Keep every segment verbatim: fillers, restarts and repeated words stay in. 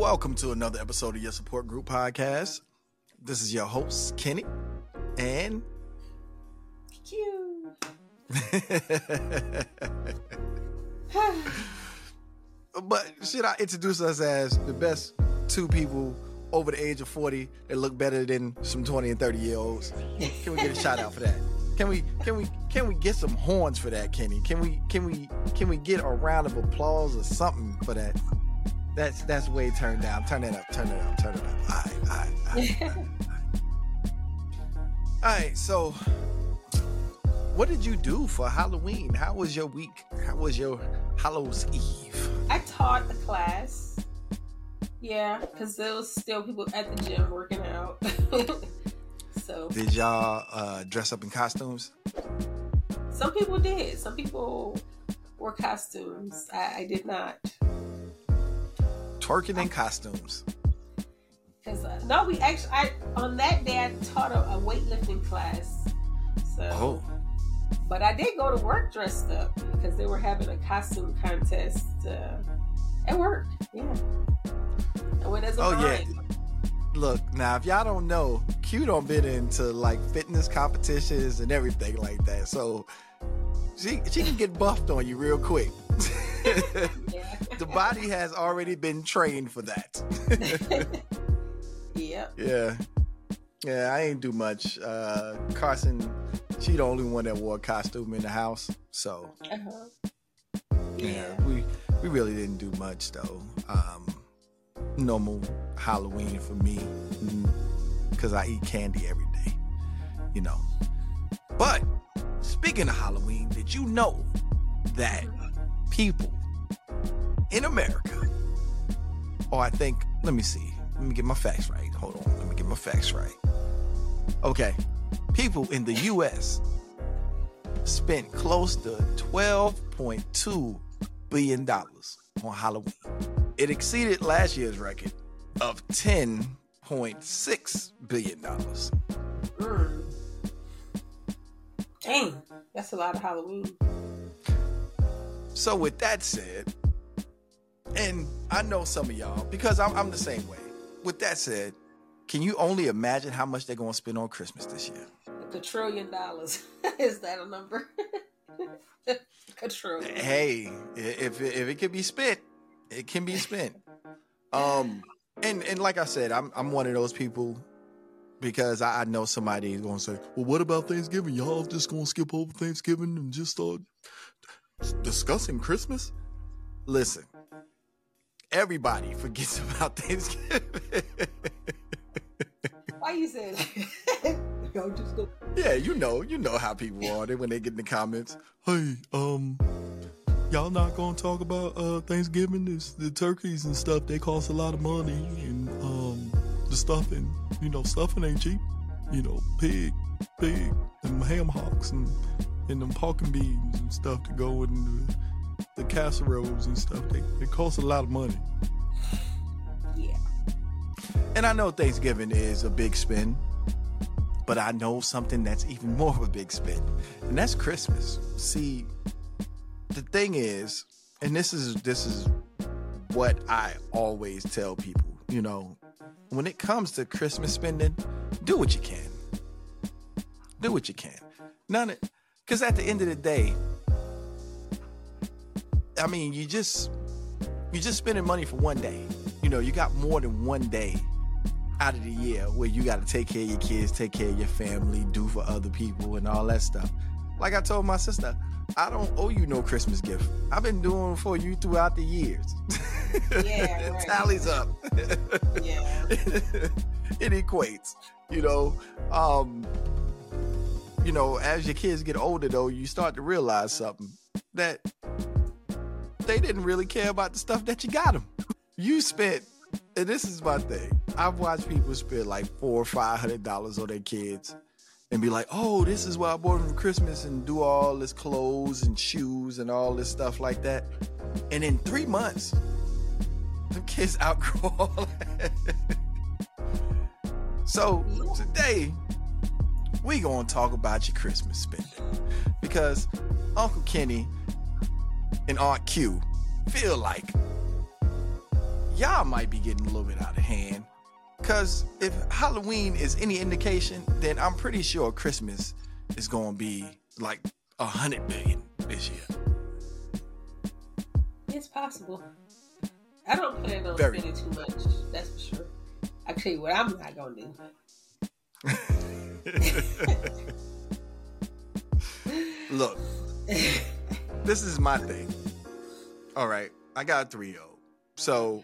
Welcome to another episode of Your Support Group Podcast. This is your host, Kenny, and Q. But should I introduce us as the best two people over the age of forty that look better than some twenty and thirty year olds? Can we get a shout out for that? Can we can we can we get some horns for that, Kenny? Can we can we can we get a round of applause or something for that? That's that's way turned down. Turn it up, turn it up, turn it up. All right, all right, all right, all right. All right, so what did you do for Halloween? How was your week? How was your Hallows Eve? I taught the class. Yeah, because there was still people at the gym working out. So did y'all uh, dress up in costumes? Some people did. Some people wore costumes. I, I did not. Twerking in costumes. Cause uh, no, we actually I on that day I taught a, a weightlifting class. So, oh, but I did go to work dressed up because they were having a costume contest uh, at work. Yeah, I went as a oh mime. yeah. Look, now if y'all don't know, Q don't been into like fitness competitions and everything like that, so she she can get buffed on you real quick. Yeah. The body has already been trained for that. Yep. Yeah. Yeah, I ain't do much. Uh, Carson, she the only one that wore a costume in the house. So, Uh-huh. yeah, Yeah. we we really didn't do much, though. Um, normal Halloween for me, because I eat candy every day, you know. But, speaking of Halloween, did you know that people in America, or I think, let me see, let me get my facts right. Hold on, let me get my facts right. Okay, people in the U S spent close to twelve point two billion dollars on Halloween. It exceeded last year's record of ten point six billion dollars. Mm. Dang, that's a lot of Halloween. So with that said, and I know some of y'all, because I'm, I'm the same way. With that said, can you only imagine how much they're going to spend on Christmas this year? A quadrillion dollars. Is that a number? Quadrillion. Hey, if it, if it can be spent, it can be spent. Um, and and like I said, I'm I'm one of those people, because I, I know somebody is going to say, well, what about Thanksgiving? Y'all just going to skip over Thanksgiving and just start discussing Christmas? Listen, everybody forgets about Thanksgiving. Why you say that? Yo, just go. Yeah, you know, you know how people are. They when they get in the comments, hey, um, y'all not gonna talk about uh Thanksgiving? This the turkeys and stuff. They cost a lot of money, and um, the stuffing, you know, stuffing ain't cheap. You know, pig, pig, and ham hocks, and and them pork and beans and stuff to go in the, the casseroles and stuff. They they cost a lot of money. Yeah. And I know Thanksgiving is a big spend, but I know something that's even more of a big spend, and that's Christmas. See, the thing is, and this is this is what I always tell people, you know, when it comes to Christmas spending, do what you can. Do what you can. None of, because at the end of the day, I mean, you just you're just spending money for one day. You know, you got more than one day out of the year where you got to take care of your kids, take care of your family, do for other people and all that stuff. Like I told my sister, I don't owe you no Christmas gift. I've been doing for you throughout the years. Yeah, right. Tallies up. Yeah. It equates, you know. Um, you know, as your kids get older, though, you start to realize something, that they didn't really care about the stuff that you got them. You spent, and this is my thing, I've watched people spend like four or five hundred dollars on their kids and be like, oh, this is what I bought them for Christmas, and do all this clothes and shoes and all this stuff like that. And in three months, the kids outgrow all that. So today, we gonna talk about your Christmas spending, because Uncle Kenny and Aunt Q feel like y'all might be getting a little bit out of hand. Because if Halloween is any indication, then I'm pretty sure Christmas is going to be like a hundred million this year. It's possible. I don't plan on Very. spending too much. That's for sure. I'll tell you what I'm not going to do. Look, this is my thing. All right, I got a three-year-old. So,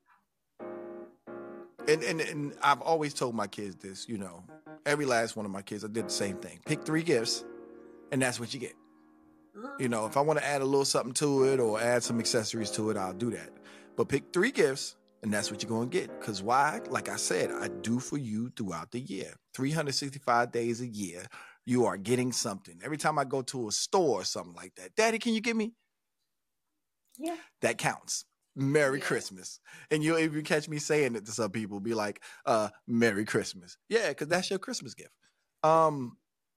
and, and, and I've always told my kids this, you know, every last one of my kids, I did the same thing. Pick three gifts, and that's what you get. You know, if I want to add a little something to it or add some accessories to it, I'll do that. But pick three gifts, and that's what you're going to get. Because why? Like I said, I do for you throughout the year. three hundred sixty-five days a year, you are getting something. Every time I go to a store or something like that, Daddy, can you give me? Yeah. That counts. Merry Yeah. Christmas. And you'll even catch me saying it to some people, be like, uh, Merry Christmas. Yeah, because that's your Christmas gift. Um.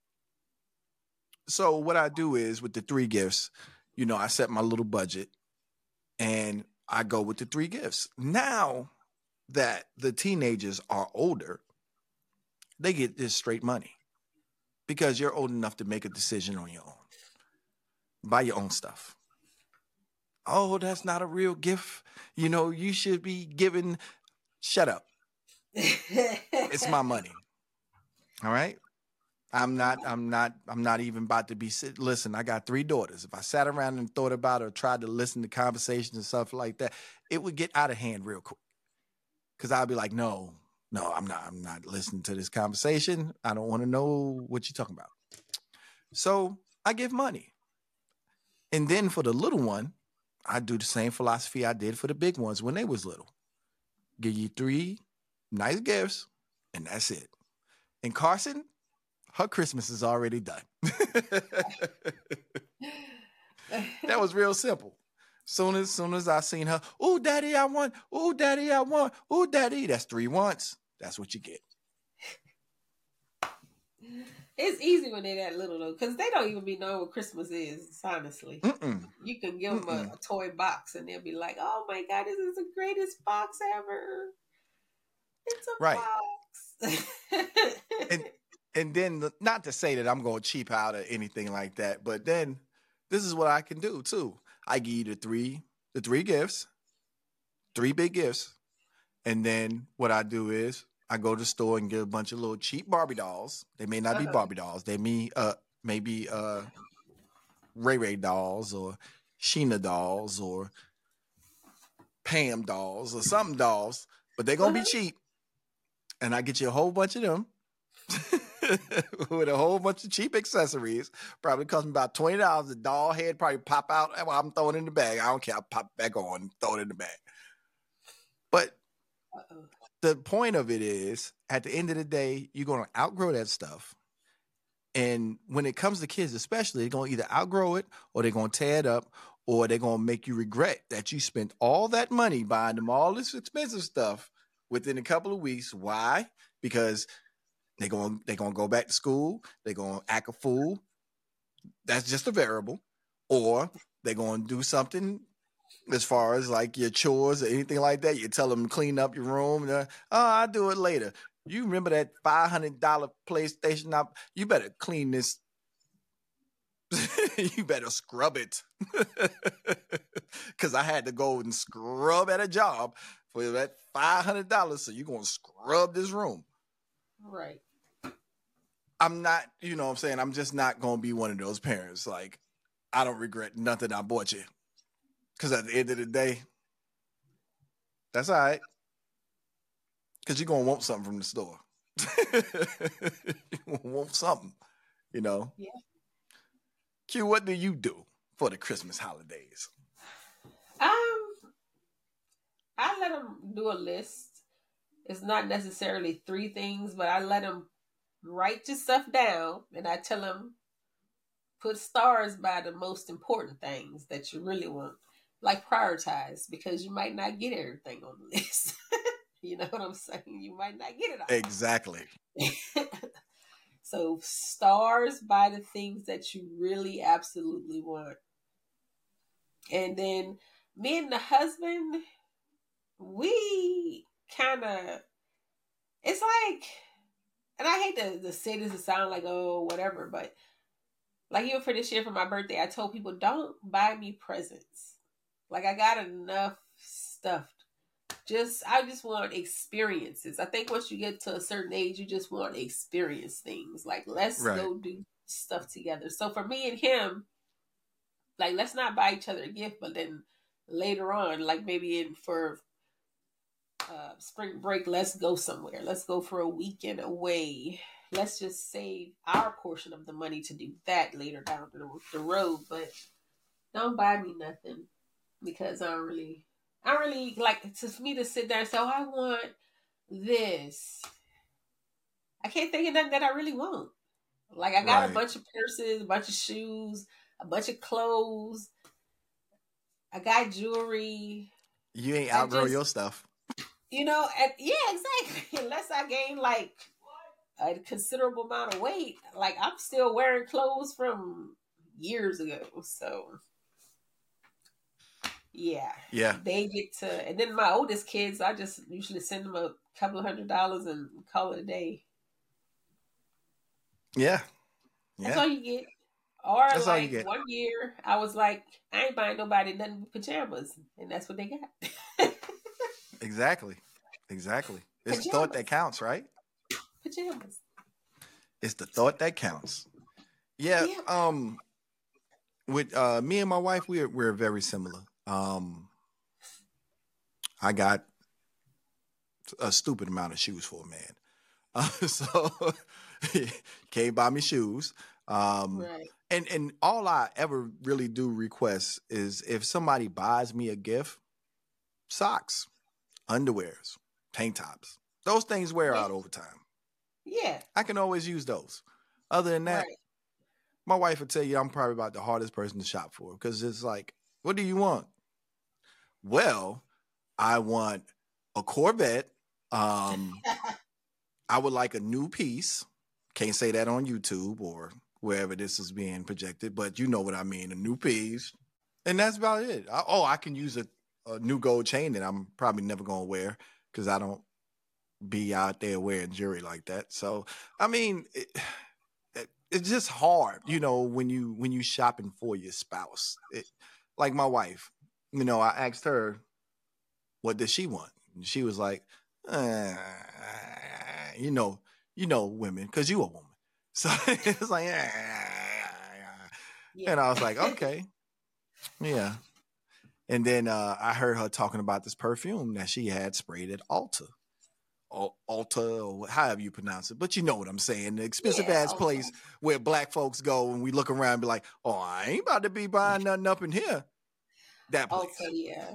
So what I do is with the three gifts, you know, I set my little budget and I go with the three gifts. Now that the teenagers are older, they get this straight money because you're old enough to make a decision on your own. Buy your own stuff. Oh, that's not a real gift. You know, you should be giving. Shut up. It's my money. All right. I'm not, I'm not, I'm not even about to be sit. Listen, I got three daughters. If I sat around and thought about it or tried to listen to conversations and stuff like that, it would get out of hand real quick. Cause I'd be like, no, no, I'm not, I'm not listening to this conversation. I don't want to know what you're talking about. So I give money. And then for the little one, I do the same philosophy I did for the big ones when they was little. Give you three nice gifts and that's it. And Carson, her Christmas is already done. That was real simple. Soon as soon as I seen her, oh, Daddy, I want. Oh, Daddy, I want. Oh, Daddy, that's three wants. That's what you get. It's easy when they're that little though, because they don't even be knowing what Christmas is. Honestly, Mm-mm. you can give them a, a toy box and they'll be like, "Oh my God, this is the greatest box ever! It's a Right. box." And and then the- not to say that I'm going to cheap out or anything like that, but then this is what I can do too. I give you the three the three gifts, three big gifts, and then what I do is I go to the store and get a bunch of little cheap Barbie dolls. They may not be Uh-huh. Barbie dolls. They may uh maybe uh Ray Ray dolls or Sheena dolls or Pam dolls or something dolls, but they're gonna be Uh-huh. cheap. And I get you a whole bunch of them with a whole bunch of cheap accessories. Probably cost me about twenty dollars. The doll head probably pop out while I'm throwing it in the bag. I don't care. I'll pop it back on, throw it in the bag. But Uh-oh. the point of it is, at the end of the day, you're going to outgrow that stuff. And when it comes to kids especially, they're going to either outgrow it or they're going to tear it up or they're going to make you regret that you spent all that money buying them all this expensive stuff within a couple of weeks. Why? Because they're going, they're going to go back to school. They're going to act a fool. That's just a variable. Or they're going to do something as far as like your chores or anything like that. You tell them to clean up your room. Oh, I'll do it later. You remember that five hundred dollars PlayStation? Up? You better clean this. You better scrub it. Because I had to go and scrub at a job for that five hundred dollars. So you're going to scrub this room. Right. I'm not, you know what I'm saying? I'm just not going to be one of those parents. Like, I don't regret nothing I bought you. Because at the end of the day, that's all right. Because you're going to want something from the store. You're going to want something, you know? Yeah. Q, what do you do for the Christmas holidays? Um, I let them do a list. It's not necessarily three things, but I let them write your stuff down, and I tell them put stars by the most important things that you really want. Like prioritize, because you might not get everything on the list. You know what I'm saying? You might not get it all. Exactly. So stars by the things that you really absolutely want. And then me and the husband, we kind of, it's like, and I hate to, to say this to sound like, oh, whatever, but like even for this year for my birthday, I told people, don't buy me presents. Like I got enough stuff. Just, I just want experiences. I think once you get to a certain age, you just want to experience things. Like, let's Right. go do stuff together. So for me and him, like, let's not buy each other a gift, but then later on, like maybe in for uh, spring break, let's go somewhere. Let's go for a weekend away. Let's just save our portion of the money to do that later down the, the road. But don't buy me nothing because I don't really, I don't really like to for me to sit there and say, oh, I want this. I can't think of nothing that I really want. Like I got Right. a bunch of purses, a bunch of shoes, a bunch of clothes. I got jewelry. You ain't I outgrow just- your stuff. You know, and yeah, exactly. Unless I gain like a considerable amount of weight, like I'm still wearing clothes from years ago. So yeah, Yeah. they get to, and then my oldest kids, I just usually send them a couple of hundred dollars and call it a day. Yeah. That's Yeah. all you get. Or That's all you like get. one year, I was like, I ain't buying nobody nothing but pajamas, and that's what they got. Exactly. Exactly. It's the thought that Pajamas. counts, right? Pajamas. It's the thought that counts. Yeah. Yeah. Um. With uh, me and my wife, we're we're very similar. Um. I got a stupid amount of shoes for a man, uh, so can't buy me shoes. Um. Right. And and all I ever really do request is if somebody buys me a gift, socks, underwears, tank tops. Those things wear Yeah. out over time. Yeah. I can always use those. Other than that, Right. my wife would tell you I'm probably about the hardest person to shop for because it's like, what do you want? Well, I want a Corvette. Um, I would like a new piece. Can't say that on YouTube or wherever this is being projected, but you know what I mean, a new piece. And that's about it. I, oh, I can use a, a new gold chain that I'm probably never going to wear because I don't be out there wearing jewelry like that. So, I mean, it, it, it's just hard, you know, when you when you shopping for your spouse. It, like my wife, you know, I asked her, what does she want? And she was like, uh, you know, you know, women, because you a woman. So it's like, uh, Yeah. and I was like, okay, yeah. And then uh, I heard her talking about this perfume that she had sprayed at Ulta. Or Ulta, or however you pronounce it. But you know what I'm saying. The expensive Yeah, ass Ulta. place where black folks go and we look around and be like, oh, I ain't about to be buying nothing up in here. That place. Also, yeah.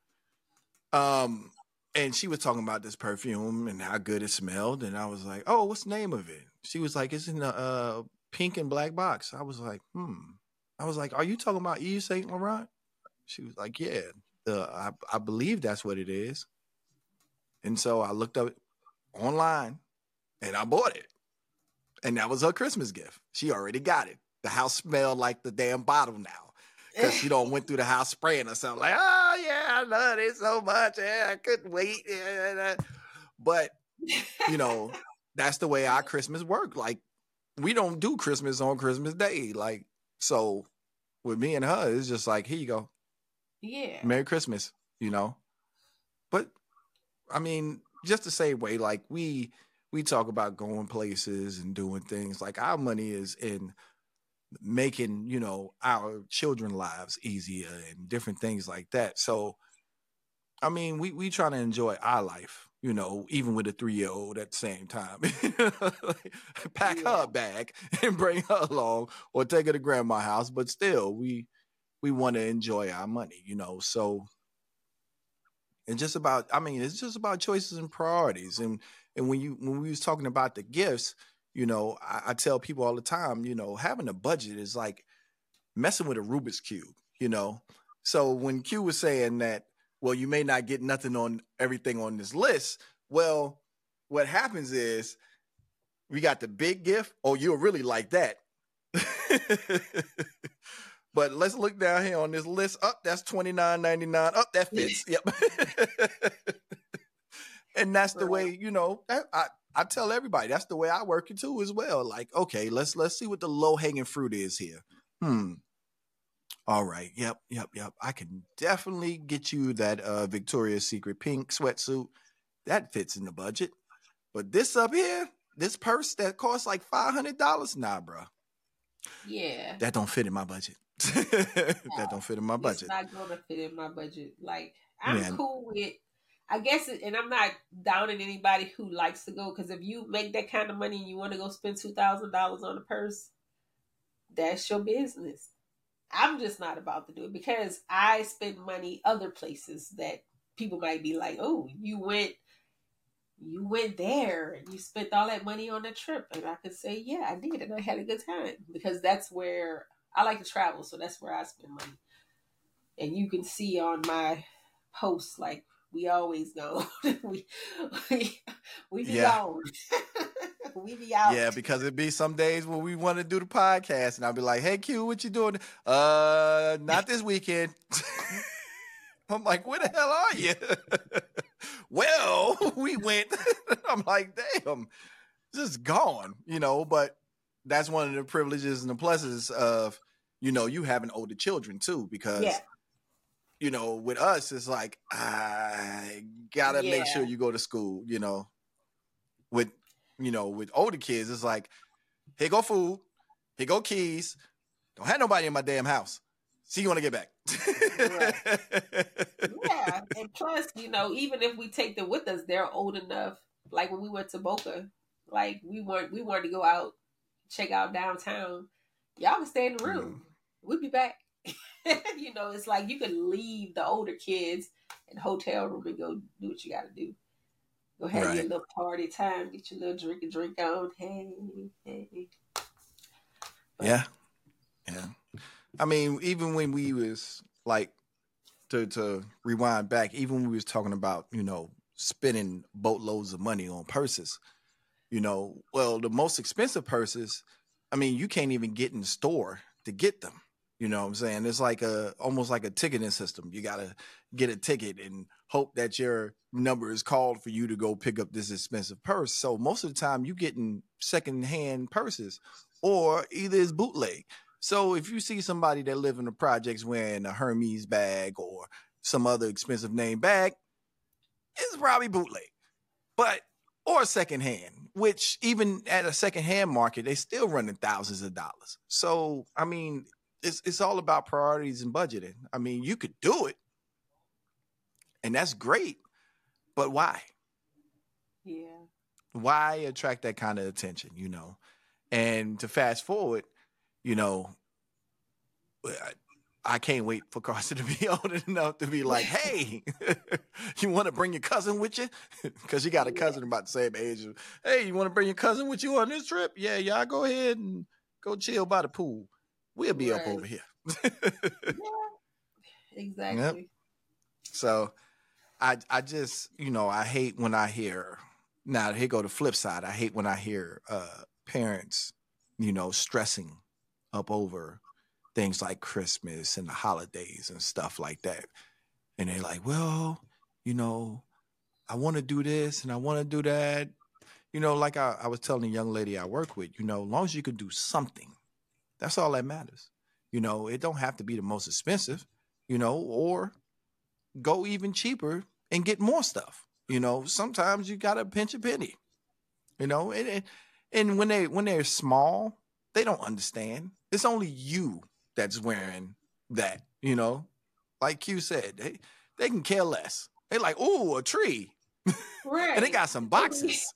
Um, and she was talking about this perfume and how good it smelled. And I was like, oh, what's the name of it? She was like, it's in a uh, pink and black box. I was like, hmm. I was like, are you talking about Yves Saint Laurent? She was like, yeah, uh, I, I believe that's what it is. And so I looked up online and I bought it. And that was her Christmas gift. She already got it. The house smelled like the damn bottle now. Because she don't went through the house spraying herself like, oh, yeah, I love it so much. Yeah, I couldn't wait. Yeah. But, you know, that's the way our Christmas work. Like, we don't do Christmas on Christmas Day. Like, so with me and her, it's just like, here you go. Yeah. Merry Christmas, you know. But, I mean, just the same way, like, we we talk about going places and doing things. Like, our money is in making, you know, our children's lives easier and different things like that. So, I mean, we we trying to enjoy our life, you know, even with a three-year-old at the same time. Like, pack Yeah. her bag and bring her along or take her to grandma's house. But still, we we want to enjoy our money, you know. So it's just about, I mean, it's just about choices and priorities. And and when you when we was talking about the gifts, you know, I, I tell people all the time, you know, having a budget is like messing with a Rubik's Cube, you know. So when Q was saying that, well, you may not get nothing on everything on this list. Well, what happens is we got the big gift. Oh, you'll really like that. But let's look down here on this list. Up, oh, that's twenty-nine ninety-nine. Up, oh, that fits. Yep. And that's the right. way, you know, I, I tell everybody that's the way I work it too as well. Like, okay, let's let's see what the low hanging fruit is here. Hmm. All right. Yep. Yep. Yep. I can definitely get you that uh, Victoria's Secret pink sweatsuit. That fits in the budget. But this up here, this purse that costs like five hundred dollars, nah, bro. Yeah. That don't fit in my budget. That no, don't fit in my budget. It's not going to fit in my budget. Like, I'm yeah. cool with, I guess, and I'm not downing anybody who likes to go, because if you make that kind of money and you want to go spend two thousand dollars on a purse, that's your business. I'm just not about to do it because I spend money other places that people might be like, oh, you went, you went there and you spent all that money on a trip. And I could say, yeah, I did. And I had a good time, because that's where I like to travel. So that's where I spend money. And you can see on my posts, like, we always go. we, we, we be yeah. on. We be out. Yeah, because it'd be some days when we want to do the podcast and I'll be like, hey, Q, what you doing? Uh, not this weekend. I'm like, where the hell are you? Well, we went. I'm like, damn, just gone, you know, but that's one of the privileges and the pluses of, you know, you having older children too, because, yeah. you know, with us, it's like, I gotta yeah. make sure you go to school, you know, with, you know, with older kids, it's like, here go food, here go keys. Don't have nobody in my damn house. See you when I get back. Right. Yeah, and plus, you know, even if we take them with us, they're old enough. Like when we went to Boca, like we weren't, we wanted to go out, check out downtown. Y'all can stay in the room. Mm. We'll be back. You know, it's like you can leave the older kids in the hotel room and go do what you got to do. Go have right. your little party time, get your little drink and drink on. Hey, hey. But, yeah, yeah. I mean, even when we was like, to to rewind back, even when we was talking about, you know, spending boatloads of money on purses, you know, well, the most expensive purses, I mean, you can't even get in the store to get them. You know what I'm saying? It's like a, almost like a ticketing system. You got to get a ticket and hope that your number is called for you to go pick up this expensive purse. So most of the time you getting secondhand purses, or either it's bootleg. So if you see somebody that live in the projects wearing a Hermes bag or some other expensive name bag, it's probably bootleg, but, or secondhand, which even at a secondhand market, they still running thousands of dollars. So, I mean, it's, it's all about priorities and budgeting. I mean, you could do it and that's great, but why? Yeah. Why attract that kind of attention, you know? And to fast forward, you know, I, I can't wait for Carson to be old enough to be like, hey, you want to bring your cousin with you? Because you got a cousin about the same age. Hey, you want to bring your cousin with you on this trip? Yeah, y'all go ahead and go chill by the pool. We'll be right. up over here. Yeah, exactly. Yep. So I I just, you know, I hate when I hear, now here go the flip side. I hate when I hear uh, parents, you know, stressing up over things like Christmas and the holidays and stuff like that. And they're like, well, you know, I want to do this and I want to do that. You know, like I, I was telling a young lady I work with, you know, as long as you can do something, that's all that matters. You know, it don't have to be the most expensive, you know, or go even cheaper and get more stuff. You know, sometimes you got to pinch a penny, you know, and, and when they, when they're small, they don't understand. It's only you that's wearing that, you know, like Q said, they, they can care less. They like, ooh, a tree. Right. And they got some boxes.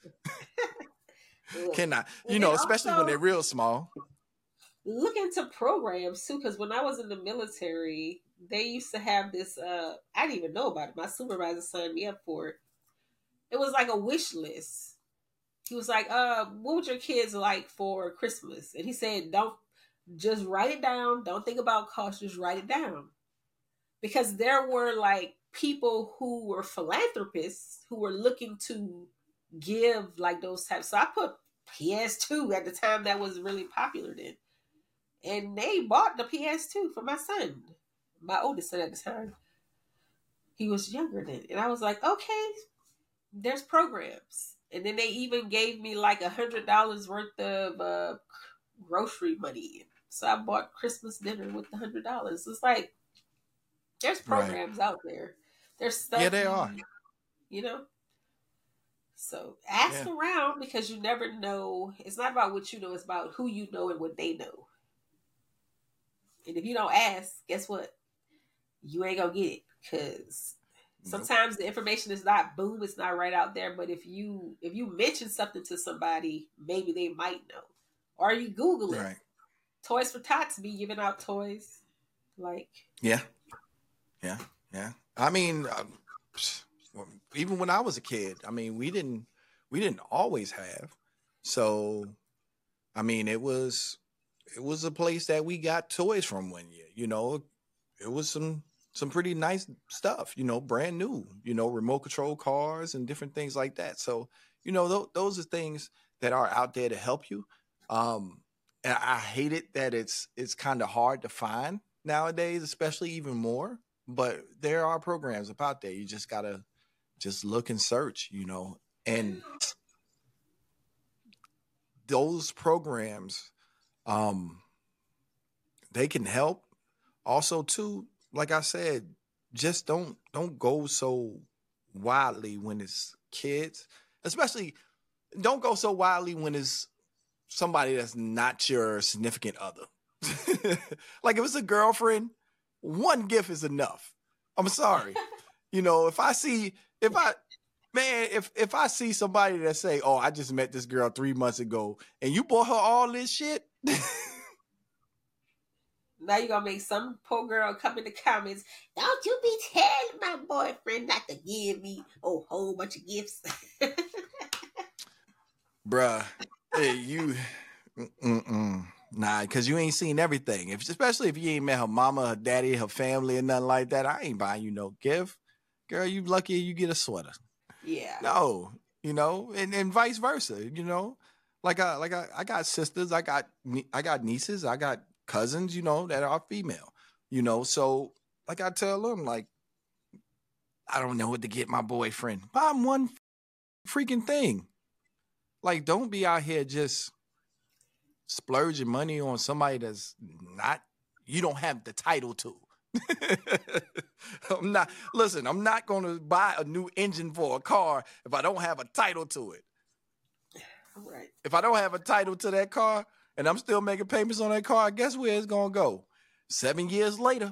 Can I, you and know, especially when they're real small. Look into programs too, because when I was in the military, they used to have this, uh, I didn't even know about it. My supervisor signed me up for it. It was like a wish list. He was like, uh, what would your kids like for Christmas? And he said, don't, just write it down. Don't think about cost. Just write it down. Because there were like people who were philanthropists who were looking to give like those types. So I put P S two at the time that was really popular then. And they bought the P S two for my son, my oldest son at the time. He was younger then. And I was like, okay, there's programs. And then they even gave me like a hundred dollars worth of uh, grocery money. So I bought Christmas dinner with the hundred dollars. It's like there's programs right. out there. There's stuff. Yeah, they are. You know. So ask yeah. around, because you never know. It's not about what you know. It's about who you know and what they know. And if you don't ask, guess what? You ain't gonna get it, because sometimes the information is not boom, it's not right out there. But if you if you mention something to somebody, maybe they might know. Or you Google it. Right. Toys for Tots be giving out toys. Like yeah, yeah, yeah. I mean, um, even when I was a kid, I mean, we didn't we didn't always have. So, I mean, it was it was a place that we got toys from one year. You know, it was some. Some pretty nice stuff, you know, brand new, you know, remote control cars and different things like that. So, you know, th- those are things that are out there to help you. Um, and I hate it that it's it's kind of hard to find nowadays, especially even more. But there are programs up out there. You just gotta just look and search, you know, and those programs, um, they can help. Also, too. Like I said, just don't don't go so wildly when it's kids. Especially, don't go so wildly when it's somebody that's not your significant other. Like if it's a girlfriend, one gift is enough. I'm sorry. You know, if I see, if I, man, if if I see somebody that say, oh, I just met this girl three months ago and you bought her all this shit. Now you're going to make some poor girl come in the comments, don't you be telling my boyfriend not to give me a whole bunch of gifts. Bruh, hey, you, mm-mm. Nah, because you ain't seen everything. If, especially if you ain't met her mama, her daddy, her family, or nothing like that, I ain't buying you no gift. Girl, you lucky you get a sweater. Yeah. No, you know, and, and vice versa, you know. Like I like I, I got sisters, I got I got nieces, I got cousins, you know, that are female, you know. So like I tell them, like, I don't know what to get my boyfriend. Buy him one freaking thing. Like, don't be out here just splurging money on somebody that's not, you don't have the title to. I'm not, listen, I'm not going to buy a new engine for a car if I don't have a title to it. Right. If I don't have a title to that car and I'm still making payments on that car, guess where it's going to go? Seven years later.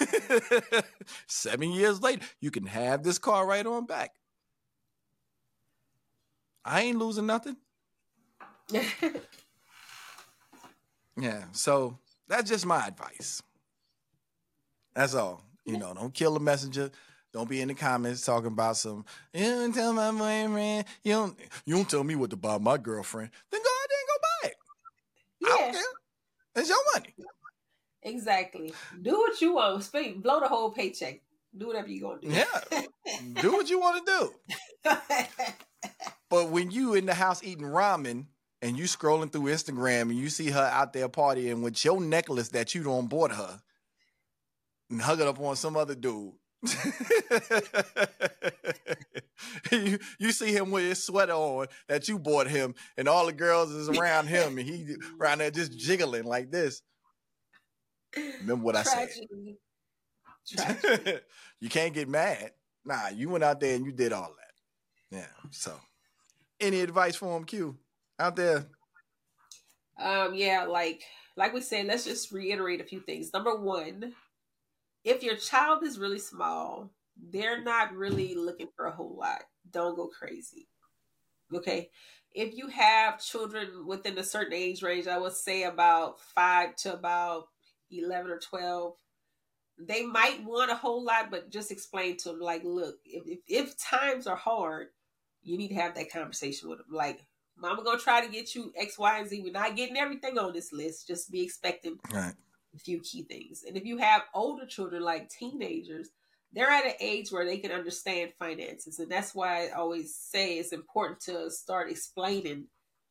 Seven years later, you can have this car right on back. I ain't losing nothing. Yeah, so that's just my advice. That's all. You know, don't kill the messenger. Don't be in the comments talking about some, you don't tell my boyfriend, you don't, you don't tell me what to buy my girlfriend. Then go out there and go buy it. Yeah. I don't care. It's your money. Exactly. Do what you want. Speak, blow the whole paycheck. Do whatever you're going to do. Yeah. Do what you want to do. But when you in the house eating ramen and you scrolling through Instagram and you see her out there partying with your necklace that you don't bought her and hugging up on some other dude, you, you see him with his sweater on that you bought him and all the girls is around him and he around there just jiggling like this. Remember what Tragedy. I said. Tragedy. You can't get mad. Nah, you went out there and you did all that. Yeah, so. Any advice for him, Q, out there? Um, yeah, like like we said, let's just reiterate a few things. Number one, if your child is really small, they're not really looking for a whole lot. Don't go crazy. Okay? If you have children within a certain age range, I would say about five to about eleven or twelve, they might want a whole lot, but just explain to them, like, look, if, if, if times are hard, you need to have that conversation with them. Like, mama gonna try to get you X, Y, and Z. We're not getting everything on this list. Just be expecting right. a few key things. And if you have older children, like teenagers, they're at an age where they can understand finances. And that's why I always say it's important to start explaining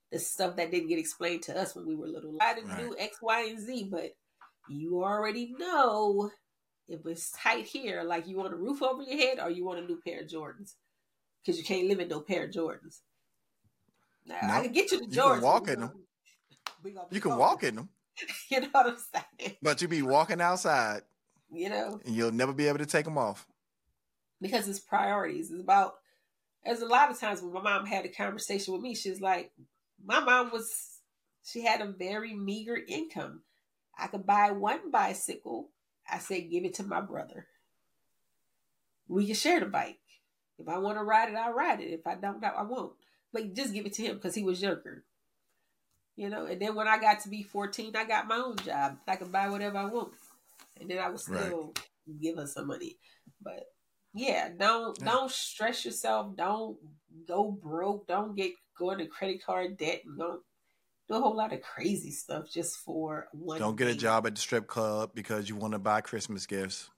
the stuff that didn't get explained to us when we were little. I didn't right. do X, Y, and Z, but you already know if it's tight here, like you want a roof over your head or you want a new pair of Jordans. Because you can't live in no pair of Jordans. Now, no, I can get you the Jordans. You can walk in them. You can walk in them. You know what I'm saying? But you be walking outside. You know? And you'll never be able to take them off. Because it's priorities. It's about, there's a lot of times when my mom had a conversation with me, she's like, my mom was, she had a very meager income. I could buy one bicycle. I said, give it to my brother. We can share the bike. If I want to ride it, I'll ride it. If I don't, I won't. But just give it to him because he was younger. You know, and then when I got to be fourteen, I got my own job. I could buy whatever I want. And then I would still right. give her some money. But yeah, don't yeah. don't stress yourself. Don't go broke. Don't get go into credit card debt. And don't do a whole lot of crazy stuff just for one Don't get thing. a job at the strip club because you want to buy Christmas gifts.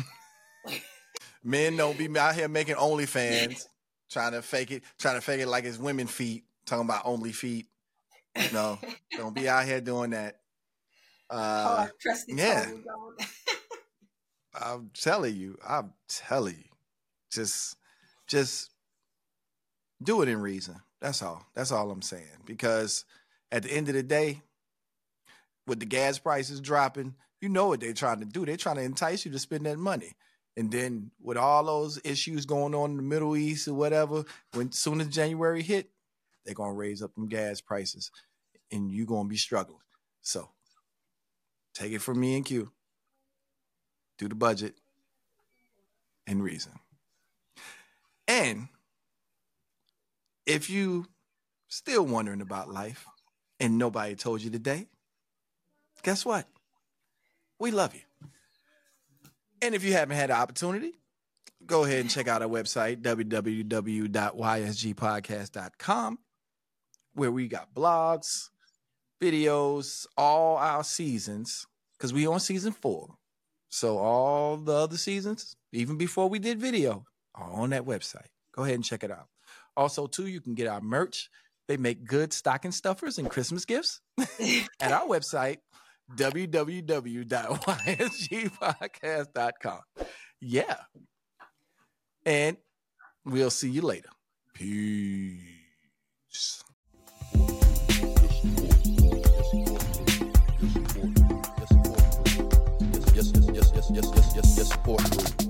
Men don't be out here making OnlyFans, trying to fake it, trying to fake it like it's women feet, talking about only feet. No, don't be out here doing that. Uh, oh, yeah. I'm telling you, I'm telling you, just, just do it in reason. That's all. That's all I'm saying. Because at the end of the day, with the gas prices dropping, you know what they're trying to do. They're trying to entice you to spend that money. And then with all those issues going on in the Middle East or whatever, when soon as January hit, they're going to raise up them gas prices and you're going to be struggling. So take it from me and Q. Do the budget and reason. And if you still wondering about life and nobody told you today, guess what? We love you. And if you haven't had the opportunity, go ahead and check out our website, w w w dot y s g podcast dot com, where we got blogs, videos, all our seasons, because we on season four. So all the other seasons, even before we did video, are on that website. Go ahead and check it out. Also, too, you can get our merch. They make good stocking stuffers and Christmas gifts at our website, w w w dot y s g podcast dot com. Yeah. And we'll see you later. Peace. Yes, yes, yes, yes, yes, yes, yes, yes, support group.